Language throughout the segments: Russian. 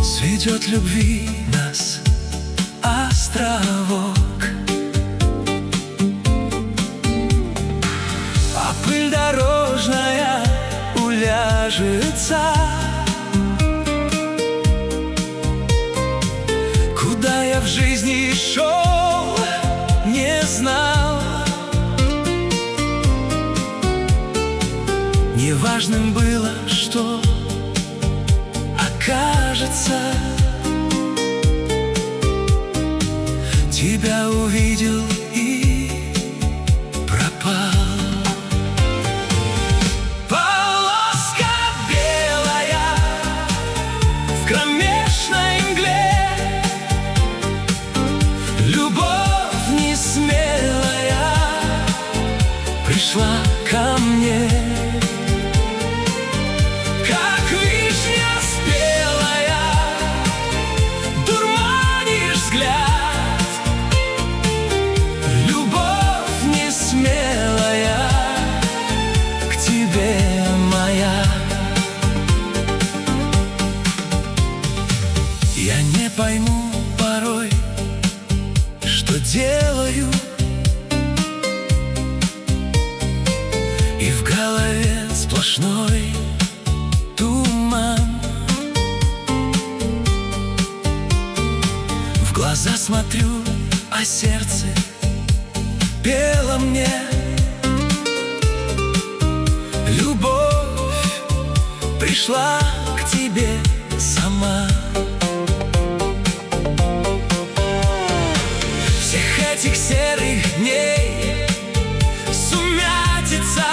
Сведет любви нас островок, а пыль дорожная уляжется. Куда я в жизни шел, не знал. Неважным было, что окажется. Тебя увидел и пропал. Полоска белая в кромешной мгле, любовь несмелая пришла ко мне. Я не пойму порой, что делаю, и в голове сплошной туман. В глаза смотрю, а сердце пело мне. Любовь пришла к тебе сама. Этих серых дней сумятица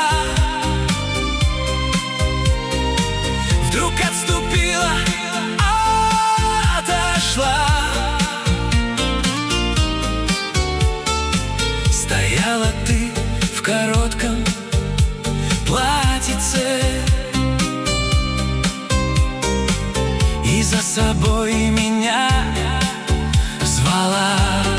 вдруг отступила, отошла. Стояла ты в коротком платьице и за собой меня звала.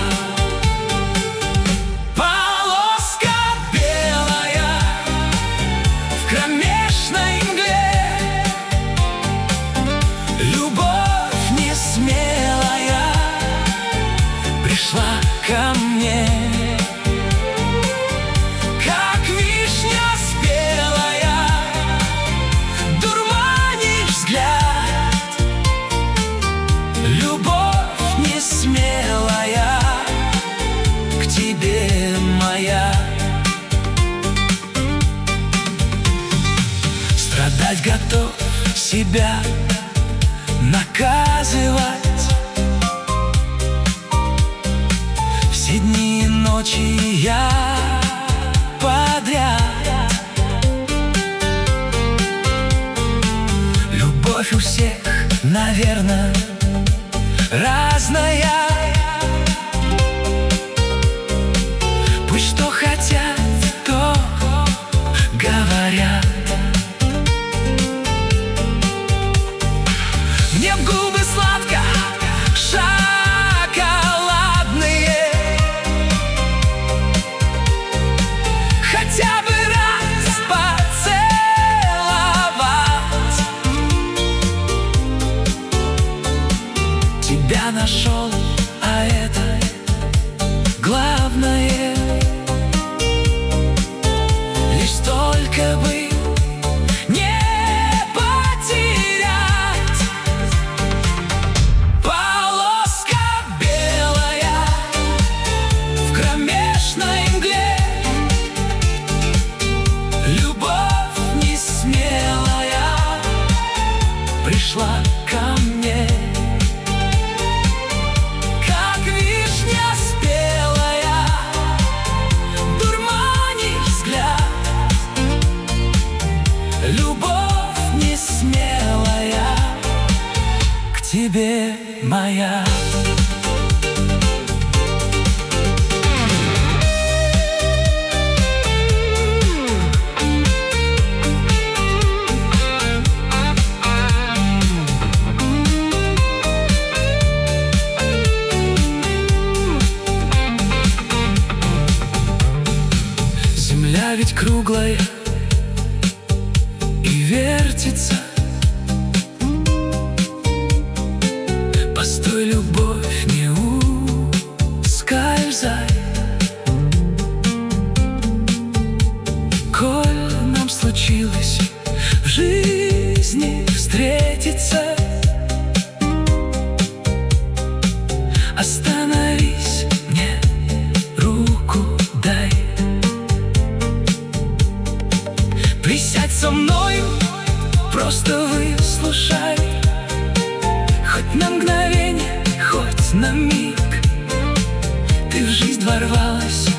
Пришла ко мне, как вишня спелая, дурманишь взгляд. Любовь несмелая к тебе моя. Страдать готов, себя наказывать. Все дни и ночи я подряд. Любовь у всех, наверное, разная. Пусть что хотят, то говорят. Мне в губы сладко хотя бы раз поцеловать. Тебя нашел, а это главное. Лишь только бы не потерять. Полоска белая в кромешной мгле, любовь несмелая пришла ко мне, как вишня спелая, дурманишь взгляд. Любовь несмелая к тебе моя. Земля ведь круглая и вертится, Постой, любовь, не ускользай. Коль нам случилось в жизни встретиться, остановись, мне руку дай. Присядь со мною, просто выслушай. Хоть на мгновение, хоть на миг ты в жизнь ворвалась